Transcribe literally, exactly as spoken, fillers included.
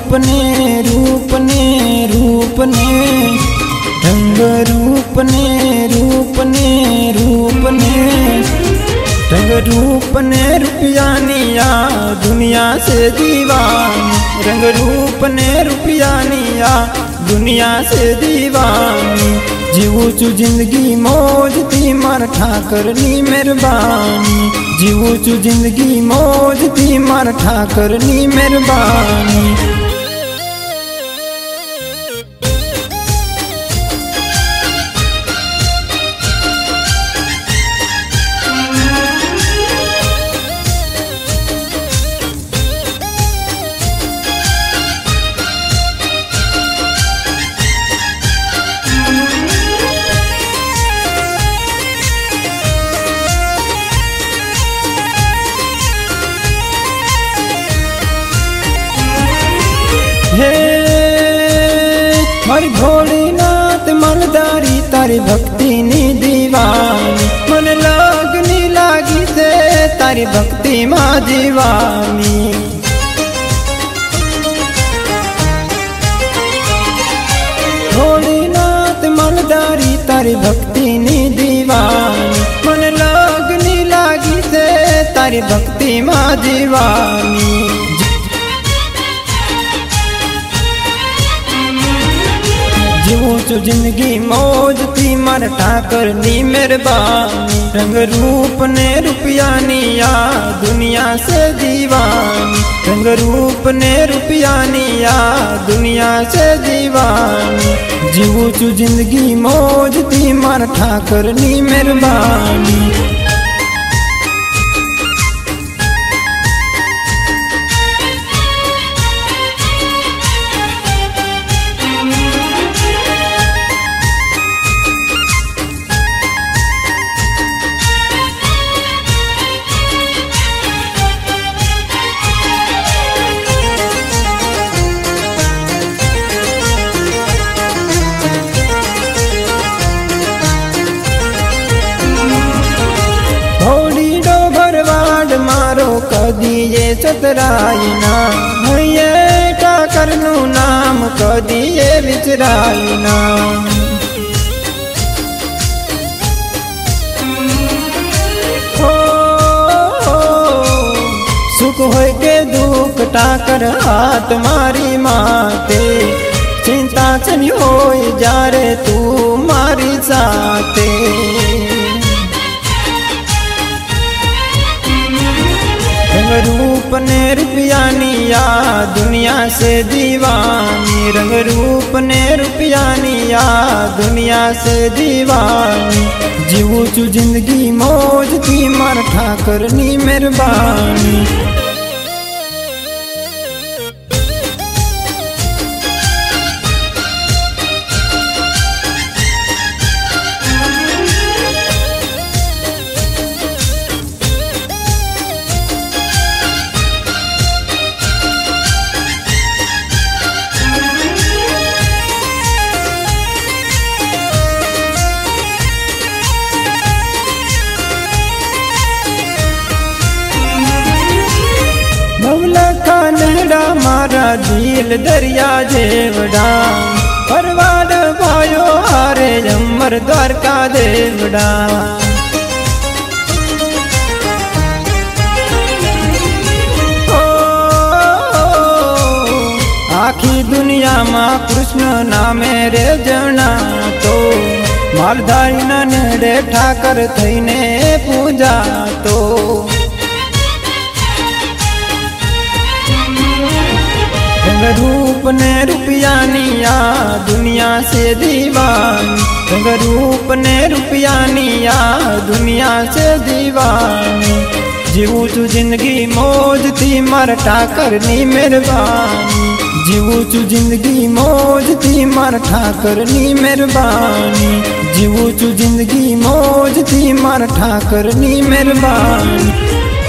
रूप ने रूप ने रूप ने रंग रूप ने रूप ने रूप ने रंग रूप ने रुपया निया दुनिया से दीवानी रंग रूप ने रुपया निया दुनिया से दीवानी जीवू चू जिंदगी मौज थी मार ठाकर नी मेहरबानी जीवू चू जिंदगी मौज थी मार ठाकर नी मेहरबानी। हे मारी भोलेनाथ मनदारी तारी भक्ति नी दीवानी मन लागनी लागी से तारी भक्ति माँ दीवानी भोलेनाथ मनदारी तारी भक्ति नी दीवानी मन लागनी लागी से तारी भक्ति माँ दीवानी। जीवू चो जिंदगी मौज थी मर ठाकर नी मेहरबानी रंग रूप ने रुपया निया दुनिया से दीवानी रंग रूप ने रुपया निया दुनिया से दीवानी जीवू चो जिंदगी मौज थी मर ठाकर नी मेहरबानी। मारो कदी ये चतराईना भैया ठाकर नु नाम कदी ये विचराईना हो, हो सुख होय के दुख ठाकर हाथ मारी माते चिंता चनी होय जा रे तू मारी साथे रंग रूप ने रुपया निया दुनिया से दीवानी रंग रूप ने रुपया निया दुनिया से दीवानी जीवू चू जिंदगी मौज थी मार ठाकर नी मेहरबानी। नहड़ा मारा दिल दरिया जेवड़ा परवाड़ भायो हारे अमर द्वारका देवड़ा ओ, ओ, आखी दुनिया माँ कृष्ण नामे रे जना तो मालधारी न नेड़े ठाकर थईने पूजा तो रंग रूप ने रुपया निया दुनिया से दीवानी रंग रूप ने रुपया निया दुनिया से दीवानी जीवू चू जिंदगी मौज थी मर ठाकर नी मेहरबानी जीवू चू जिंदगी मौज थी मर ठाकर नी मेहरबानी जीवू चू जिंदगी मौज थी मर ठाकर नी मेहरबानी।